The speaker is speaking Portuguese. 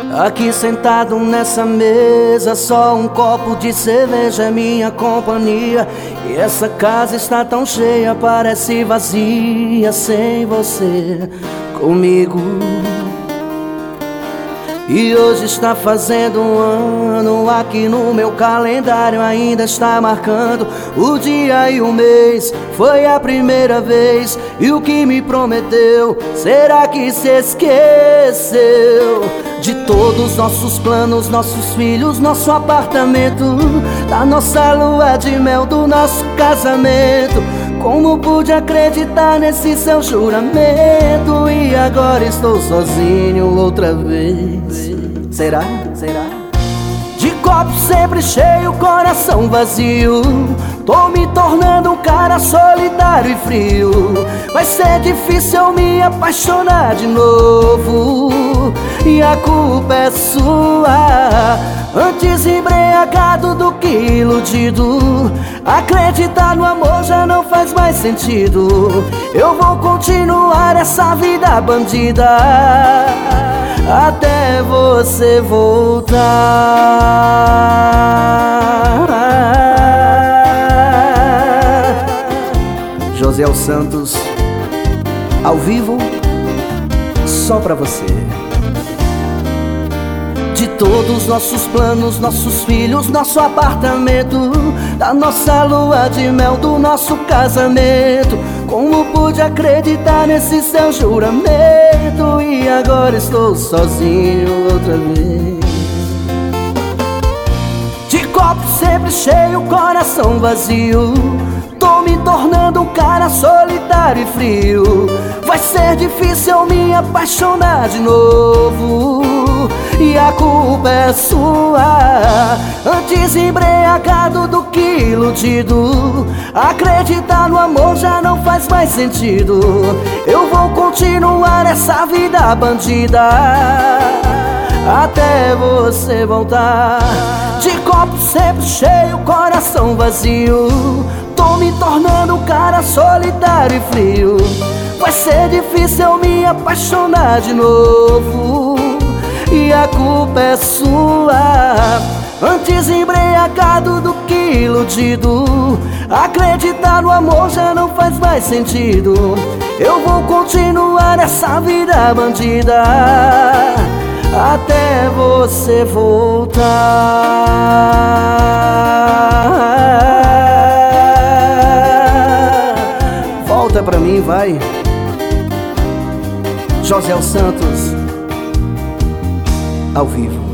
Aqui sentado nessa mesa, só um copo de cerveja é minha companhia. E essa casa está tão cheia, parece vazia sem você comigo. E hoje está fazendo um ano, aqui no meu calendário ainda está marcando o dia e o mês. Foi a primeira vez, e o que me prometeu, será que se esqueceu? De todos nossos planos, nossos filhos, nosso apartamento, da nossa lua de mel, do nosso casamento. Como pude acreditar nesse seu juramento? E agora estou sozinho outra vez. Será? Será? De copo sempre cheio, coração vazio, tô me tornando um cara solitário e frio. Vai ser difícil eu me apaixonar de novo, e a culpa é sua. Antes embriagado do que iludido, acreditar no amor já não faz mais sentido. Eu vou continuar essa vida bandida até você voltar. Josiel Santos, ao vivo, só pra você. De todos nossos planos, nossos filhos, nosso apartamento, da nossa lua de mel, do nosso casamento. Como pude acreditar nesse seu juramento? E agora estou sozinho outra vez. De copo sempre cheio, coração vazio, tô me tornando um cara solitário e frio. Vai ser difícil eu me apaixonar de novo, e a culpa é sua. Antes embriagado do que iludido, acreditar no amor já não faz mais sentido. Eu vou continuar essa vida bandida até você voltar. De copo sempre cheio, coração vazio, tô me tornando um cara solitário e frio. Vai ser difícil eu me apaixonar de novo, e a culpa é sua. Antes embriagado do que iludido, acreditar no amor já não faz mais sentido. Eu vou continuar essa vida bandida até você voltar. Volta pra mim, vai. Josiel Santos, ao vivo.